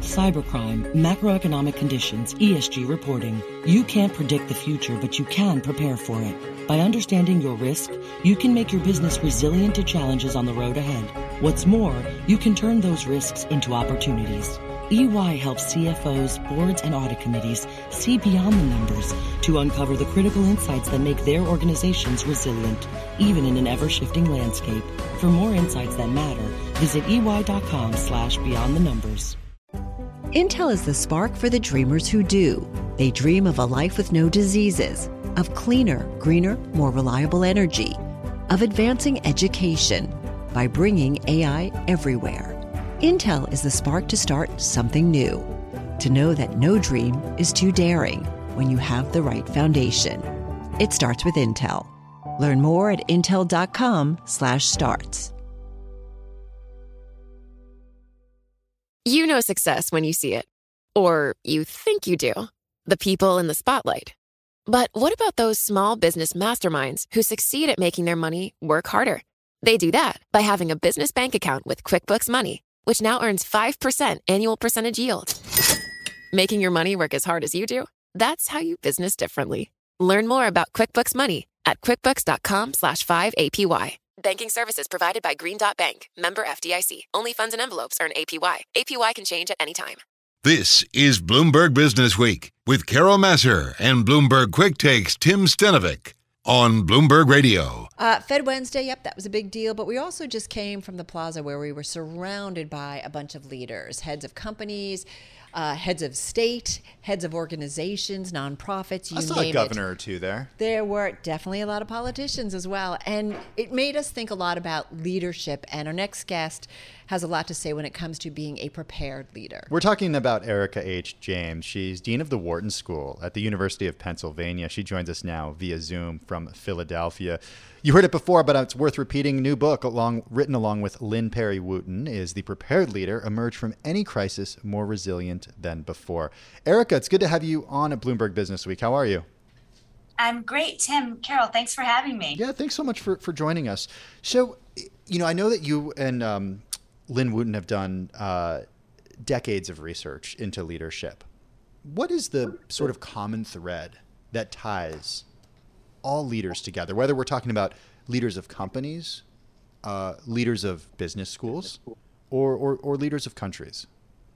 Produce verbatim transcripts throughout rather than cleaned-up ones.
cybercrime, macroeconomic conditions, E S G reporting. You can't predict the future, but you can prepare for it. By understanding your risk, you can make your business resilient to challenges on the road ahead. What's more, you can turn those risks into opportunities. E Y helps C F Os, boards, and audit committees see beyond the numbers to uncover the critical insights that make their organizations resilient, even in an ever-shifting landscape. For more insights that matter, visit ey.com slash beyond the numbers. Intel is the spark for the dreamers who do. They dream of a life with no diseases, of cleaner, greener, more reliable energy, of advancing education by bringing A I everywhere. Intel is the spark to start something new, to know that no dream is too daring when you have the right foundation. It starts with Intel. Learn more at intel.com slash starts. You know success when you see it. Or you think you do. The people in the spotlight. But what about those small business masterminds who succeed at making their money work harder? They do that by having a business bank account with QuickBooks Money, which now earns five percent annual percentage yield. Making your money work as hard as you do? That's how you business differently. Learn more about QuickBooks Money at quickbooks.com slash 5APY. Banking services provided by Green Dot Bank. Member F D I C. Only funds and envelopes earn A P Y. A P Y can change at any time. This is Bloomberg Business Week with Carol Massar and Bloomberg Quick Takes Tim Stenovic on Bloomberg Radio. Uh, Fed Wednesday, yep, that was a big deal. But we also just came from the plaza where we were surrounded by a bunch of leaders, heads of companies, uh, heads of state, heads of organizations, nonprofits, you I saw name a governor it. or two there. There were definitely a lot of politicians as well. And it made us think a lot about leadership. And our next guest has a lot to say when it comes to being a prepared leader. We're talking about Erica H. James. She's Dean of the Wharton School at the University of Pennsylvania. She joins us now via Zoom from Philadelphia. You heard it before, but it's worth repeating. New book along written along with Lynn Perry Wooten is The Prepared Leader, Emerge from Any Crisis More Resilient Than Before. Erica, it's good to have you on at Bloomberg Business Week. How are you? I'm great, Tim. Carol, thanks for having me. Yeah, thanks so much for, for joining us. So, you know, I know that you and um, Lynn Wooten have done uh, decades of research into leadership. What is the sort of common thread that ties all leaders together, whether we're talking about leaders of companies, uh, leaders of business schools, or, or, or leaders of countries?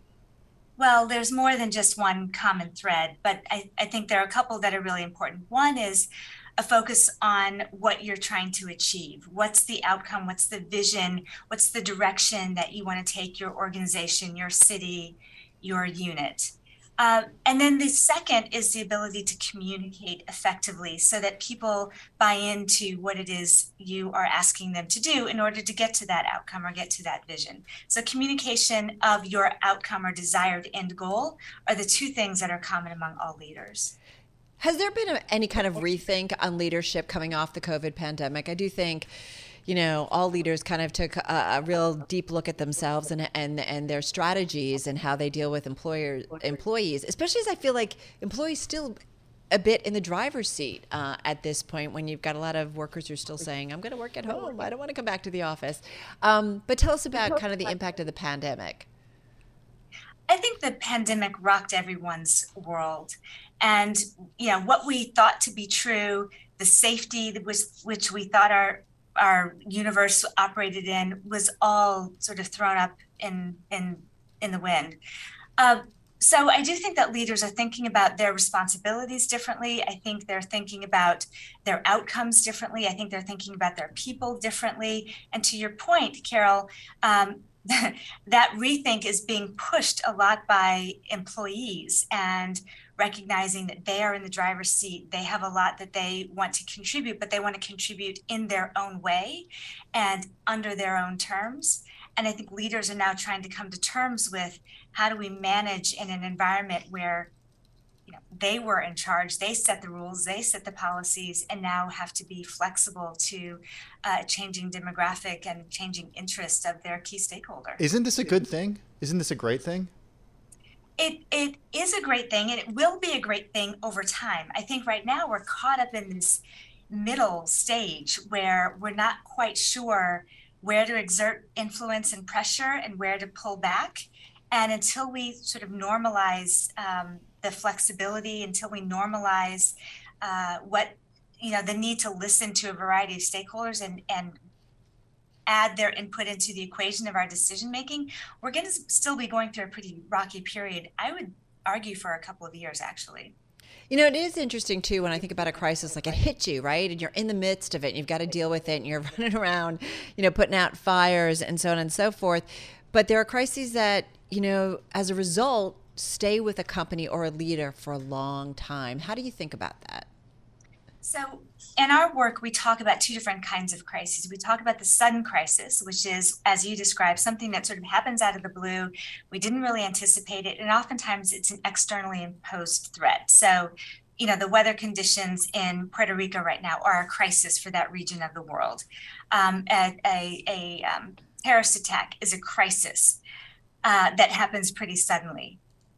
Well, there's more than just one common thread, but I, I think there are a couple that are really important. One is a focus on what you're trying to achieve. What's the outcome? What's the vision? What's the direction that you want to take your organization, your city, your unit? Uh, and then the second is the ability to communicate effectively so that people buy into what it is you are asking them to do in order to get to that outcome or get to that vision. So communication of your outcome or desired end goal are the two things that are common among all leaders. Has there been a, any kind of rethink on leadership coming off the COVID pandemic? I do think, you know, all leaders kind of took a, a real deep look at themselves and and and their strategies and how they deal with employers employees, especially as I feel like employees still a bit in the driver's seat uh, at this point when you've got a lot of workers who are still saying, I'm going to work at home. I don't want to come back to the office. Um, but tell us about kind of the impact of the pandemic. I think the pandemic rocked everyone's world. And, you know, what we thought to be true, the safety that was, which we thought our our universe operated in, was all sort of thrown up in in in the wind. Uh, so I do think that leaders are thinking about their responsibilities differently. I think they're thinking about their outcomes differently. I think they're thinking about their people differently. And to your point, Carol, um, that rethink is being pushed a lot by employees and recognizing that they are in the driver's seat. They have a lot that they want to contribute, but they want to contribute in their own way and under their own terms. And I think leaders are now trying to come to terms with how do we manage in an environment where, you know, they were in charge, they set the rules, they set the policies, and now have to be flexible to uh, changing demographic and changing interest of their key stakeholder. Isn't this a good thing? Isn't this a great thing? It it is a great thing, and it will be a great thing over time. I think right now we're caught up in this middle stage where we're not quite sure where to exert influence and pressure and where to pull back. And until we sort of normalize um, the flexibility, until we normalize uh, what, you know, the need to listen to a variety of stakeholders and, and add their input into the equation of our decision making, we're going to still be going through a pretty rocky period. I would argue for a couple of years, actually. You know, it is interesting, too, when I think about a crisis, like it hits you, right? And you're in the midst of it, and you've got to deal with it, and you're running around, you know, putting out fires and so on and so forth. But there are crises that, you know, as a result, stay with a company or a leader for a long time. How do you think about that? So in our work, we talk about two different kinds of crises. We talk about the sudden crisis, which is, as you described, something that sort of happens out of the blue. We didn't really anticipate it. And oftentimes it's an externally imposed threat. So, you know, the weather conditions in Puerto Rico right now are a crisis for that region of the world. Um, a a, a um, terrorist attack is a crisis uh, that happens pretty suddenly.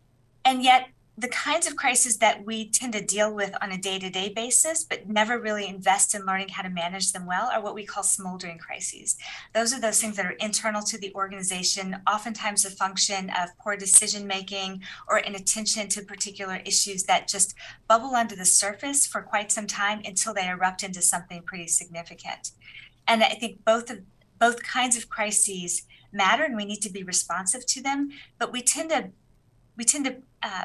And yet, the kinds of crises that we tend to deal with on a day-to-day basis, but never really invest in learning how to manage them well, are what we call smoldering crises. Those are those things that are internal to the organization, oftentimes a function of poor decision-making or inattention to particular issues that just bubble under the surface for quite some time until they erupt into something pretty significant. And I think both of both kinds of crises matter, and we need to be responsive to them, but we tend to we tend to uh,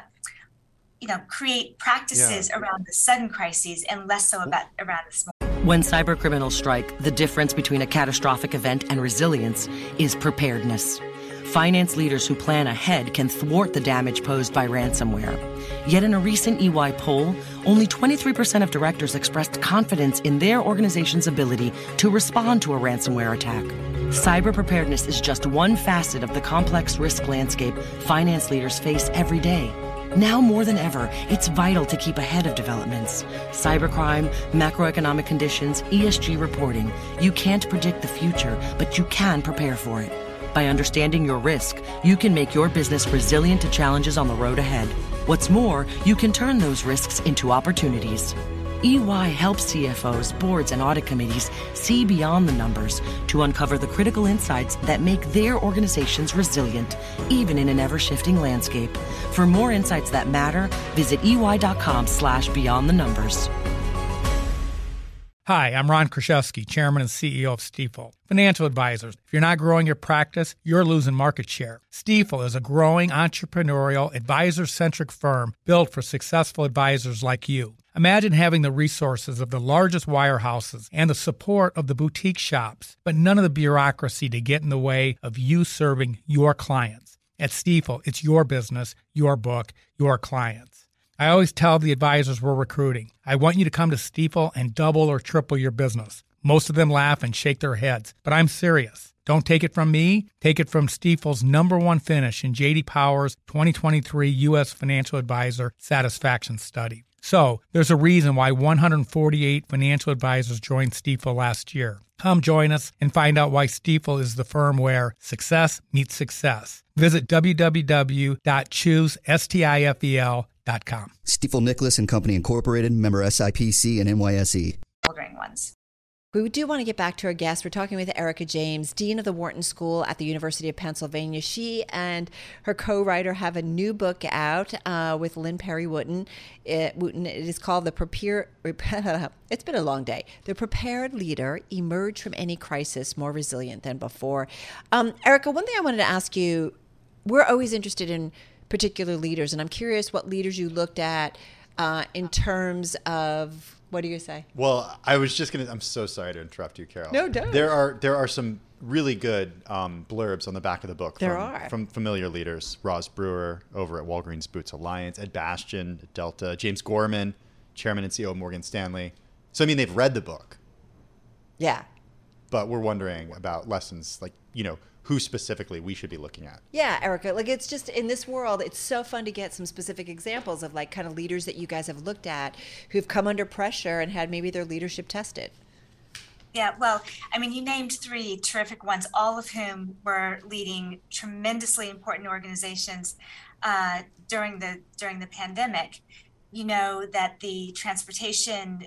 you know, create practices yeah. around the sudden crises and less so about around the small. When cybercriminals strike, the difference between a catastrophic event and resilience is preparedness. Finance leaders who plan ahead can thwart the damage posed by ransomware. Yet in a recent E Y poll, only twenty-three percent of directors expressed confidence in their organization's ability to respond to a ransomware attack. Cyber preparedness is just one facet of the complex risk landscape finance leaders face every day. Now more than ever, it's vital to keep ahead of developments. Cybercrime, macroeconomic conditions, E S G reporting. You can't predict the future, but you can prepare for it. By understanding your risk, you can make your business resilient to challenges on the road ahead. What's more, you can turn those risks into opportunities. E Y helps C F Os, boards, and audit committees see beyond the numbers to uncover the critical insights that make their organizations resilient, even in an ever-shifting landscape. For more insights that matter, visit E Y dot com slash beyond the numbers. Hi, I'm Ron Kraszewski, Chairman and C E O of Stifel. Financial advisors, if you're not growing your practice, you're losing market share. Stifel is a growing entrepreneurial, advisor-centric firm built for successful advisors like you. Imagine having the resources of the largest wirehouses and the support of the boutique shops, but none of the bureaucracy to get in the way of you serving your clients. At Stifel, it's your business, your book, your clients. I always tell the advisors we're recruiting, I want you to come to Stifel and double or triple your business. Most of them laugh and shake their heads, but I'm serious. Don't take it from me. Take it from Stifel's number one finish in J D Power's twenty twenty-three U S Financial Advisor Satisfaction Study. So, there's a reason why one hundred forty-eight financial advisors joined Stifel last year. Come join us and find out why Stifel is the firm where success meets success. Visit w w w dot choose stifel dot com. Stifel Nicholas and Company Incorporated, member S I P C and N Y S E. Ones. We do want to get back to our guest. We're talking with Erica James, Dean of the Wharton School at the University of Pennsylvania. She and her co-writer have a new book out uh, with Lynn Perry Wooten. It, Wooten. It is called The Prepare. It's been a long day. The Prepared Leader: Emerge from Any Crisis More Resilient Than Before. Um, Erica, one thing I wanted to ask you: we're always interested in particular leaders, and I'm curious what leaders you looked at uh, in terms of. What do you say? Well, I was just gonna. I'm so sorry to interrupt you, Carol. No, don't. There are there are some really good um, blurbs on the back of the book. There from, are from familiar leaders: Roz Brewer over at Walgreens Boots Alliance, Ed Bastian at Delta, James Gorman, Chairman and C E O of Morgan Stanley. So I mean, they've read the book. Yeah. But we're wondering about lessons, like you know, who specifically we should be looking at. Yeah, Erica, like it's just in this world, it's so fun to get some specific examples of like kind of leaders that you guys have looked at who've come under pressure and had maybe their leadership tested. Yeah, well, I mean, you named three terrific ones, all of whom were leading tremendously important organizations uh, during the during the pandemic. You know that the transportation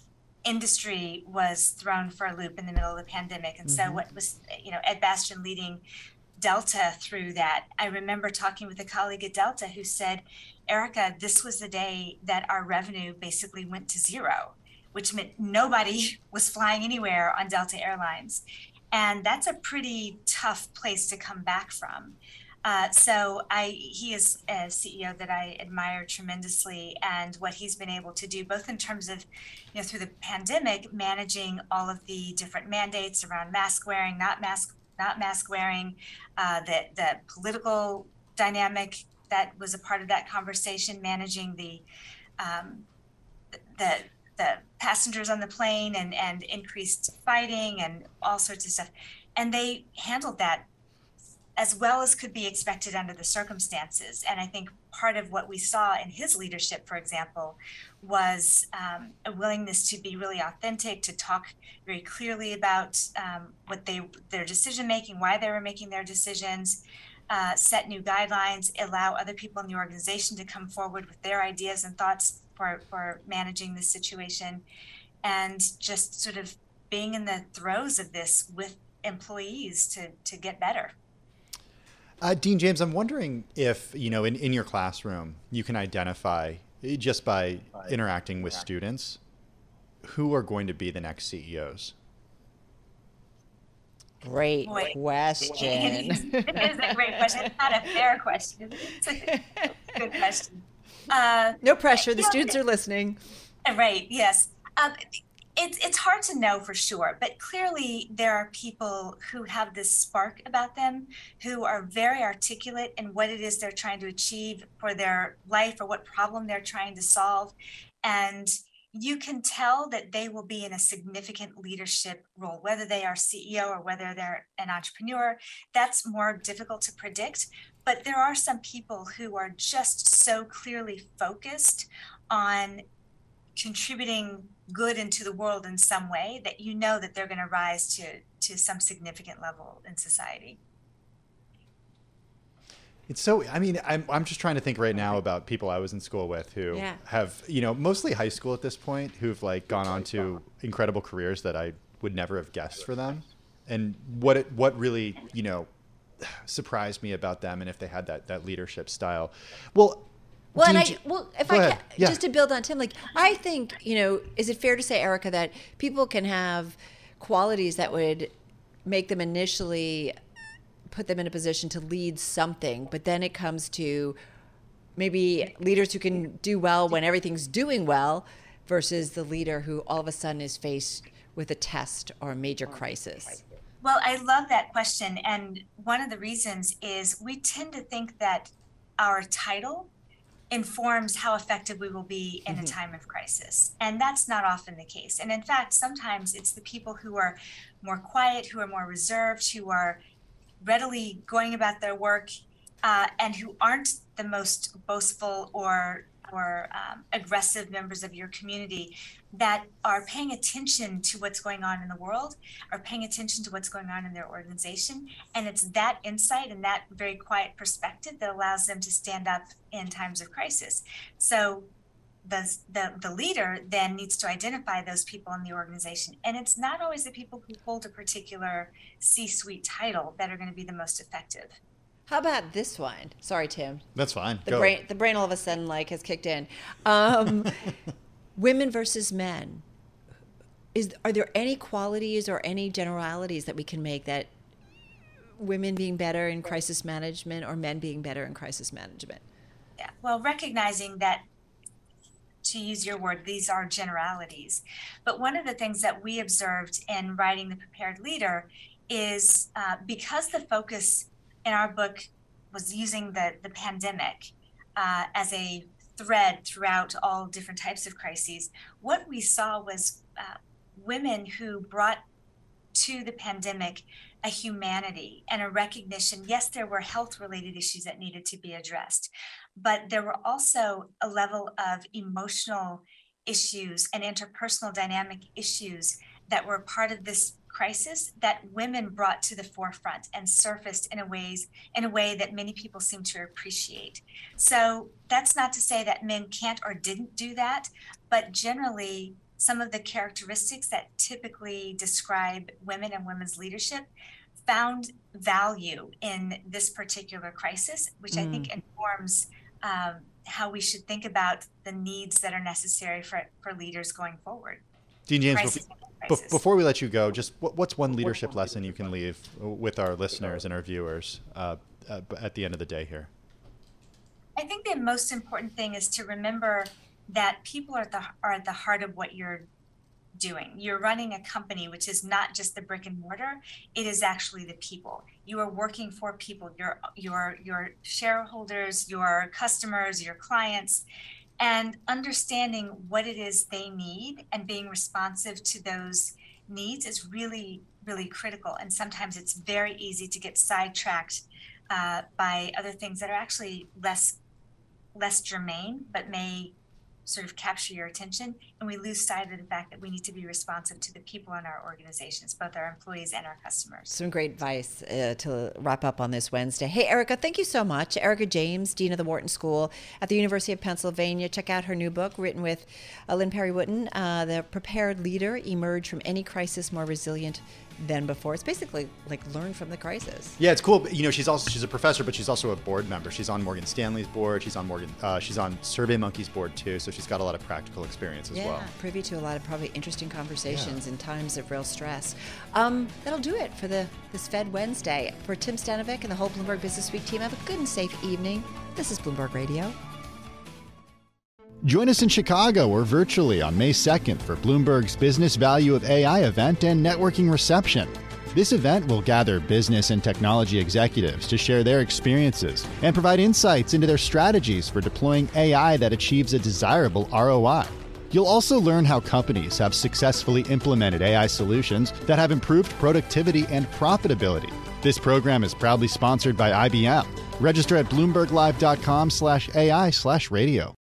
industry was thrown for a loop in the middle of the pandemic. And mm-hmm. so what was, you know, Ed Bastian leading Delta through that. I remember talking with a colleague at Delta who said, Erica, this was the day that our revenue basically went to zero, which meant nobody was flying anywhere on Delta Airlines. And that's a pretty tough place to come back from. Uh, so I, he is a C E O that I admire tremendously, and what he's been able to do, both in terms of, you know, through the pandemic, managing all of the different mandates around mask wearing, not mask, not mask wearing, uh, the the political dynamic that was a part of that conversation, managing the um, the the passengers on the plane and and increased fighting and all sorts of stuff, and they handled that as well as could be expected under the circumstances. And I think part of what we saw in his leadership, for example, was um, a willingness to be really authentic, to talk very clearly about um, what they, their decision making, why they were making their decisions, uh, set new guidelines, allow other people in the organization to come forward with their ideas and thoughts for, for managing this situation, and just sort of being in the throes of this with employees to, to get better. Uh, Dean James, I'm wondering if, you know, in, in your classroom, you can identify, just by interacting with students, who are going to be the next C E Os? Great Boy. question. It is, it is a great question. It's not a fair question. It's a good question. Uh, No pressure. The yeah, students are listening. Right, yes. Um, It's it's hard to know for sure, but clearly there are people who have this spark about them, who are very articulate in what it is they're trying to achieve for their life or what problem they're trying to solve. And you can tell that they will be in a significant leadership role, whether they are C E O or whether they're an entrepreneur. That's more difficult to predict. But there are some people who are just so clearly focused on contributing good into the world in some way that you know that they're going to rise to to some significant level in society. It's so, I mean, I'm, I'm just trying to think right now about people I was in school with who Yeah. have, you know, mostly high school at this point, who've like gone on to incredible careers that I would never have guessed for them. And what it, what really, you know, surprised me about them, and if they had that, that leadership style. Well, Well, and I, Dean, well, if go I ahead. can, Yeah. just to build on Tim, like, I think, you know, is it fair to say, Erica, that people can have qualities that would make them initially put them in a position to lead something, but then it comes to maybe leaders who can do well when everything's doing well versus the leader who all of a sudden is faced with a test or a major crisis? Well, I love that question. And one of the reasons is we tend to think that our title informs how effective we will be in mm-hmm. a time of crisis. And that's not often the case. And in fact, sometimes it's the people who are more quiet, who are more reserved, who are readily going about their work, uh, and who aren't the most boastful or or um, aggressive members of your community, that are paying attention to what's going on in the world, are paying attention to what's going on in their organization. And it's that insight and that very quiet perspective that allows them to stand up in times of crisis. So the, the, the leader then needs to identify those people in the organization. And it's not always the people who hold a particular C-suite title that are going to be the most effective. How about this one? Sorry, Tim. That's fine. The Go. brain, the brain all of a sudden like has kicked in. Um, women versus men. Is are there any qualities or any generalities that we can make that women being better in crisis management or men being better in crisis management? Yeah. Well, recognizing that, to use your word, these are generalities. But one of the things that we observed in writing The Prepared Leader is uh, because the focus in our book was using the, the pandemic uh, as a thread throughout all different types of crises, what we saw was uh, women who brought to the pandemic a humanity and a recognition. Yes, there were health-related issues that needed to be addressed, but there were also a level of emotional issues and interpersonal dynamic issues that were part of this crisis that women brought to the forefront and surfaced in a ways in a way that many people seem to appreciate. So that's not to say that men can't or didn't do that, but generally some of the characteristics that typically describe women and women's leadership found value in this particular crisis, which mm. I think informs um, how we should think about the needs that are necessary for, for leaders going forward. Dean James, before, before we let you go, just what, what's one leadership lesson you can leave with our listeners and our viewers uh, uh, at the end of the day here? I think the most important thing is to remember that people are at the, are at the heart of what you're doing. You're running a company, which is not just the brick and mortar, it is actually the people. You are working for people, your, your, your shareholders, your customers, your clients, and understanding what it is they need and being responsive to those needs is really, really critical. And sometimes it's very easy to get sidetracked uh, by other things that are actually less, less germane, but may sort of capture your attention, and we lose sight of the fact that we need to be responsive to the people in our organizations, both our employees and our customers. Some great advice uh, to wrap up on this Wednesday. Hey, Erica, thank you so much. Erica James, Dean of the Wharton School at the University of Pennsylvania. Check out her new book, written with uh, Lynn Perry Wooten, uh, The Prepared Leader, Emerge from Any Crisis More Resilient Than Before. It's basically like learn from the crisis. Yeah, it's cool. You know, she's also she's a professor, but she's also a board member. She's on Morgan Stanley's board. She's on Morgan. Uh, she's on SurveyMonkey's board too. So she's got a lot of practical experience as yeah, well. Yeah, privy to a lot of probably interesting conversations yeah. in times of real stress. Um, that'll do it for the this Fed Wednesday. For Tim Stanovic and the whole Bloomberg Business Week team, have a good and safe evening. This is Bloomberg Radio. Join us in Chicago or virtually on May second for Bloomberg's Business Value of A I event and networking reception. This event will gather business and technology executives to share their experiences and provide insights into their strategies for deploying A I that achieves a desirable R O I. You'll also learn how companies have successfully implemented A I solutions that have improved productivity and profitability. This program is proudly sponsored by I B M. Register at bloomberglive.com slash AI slash radio.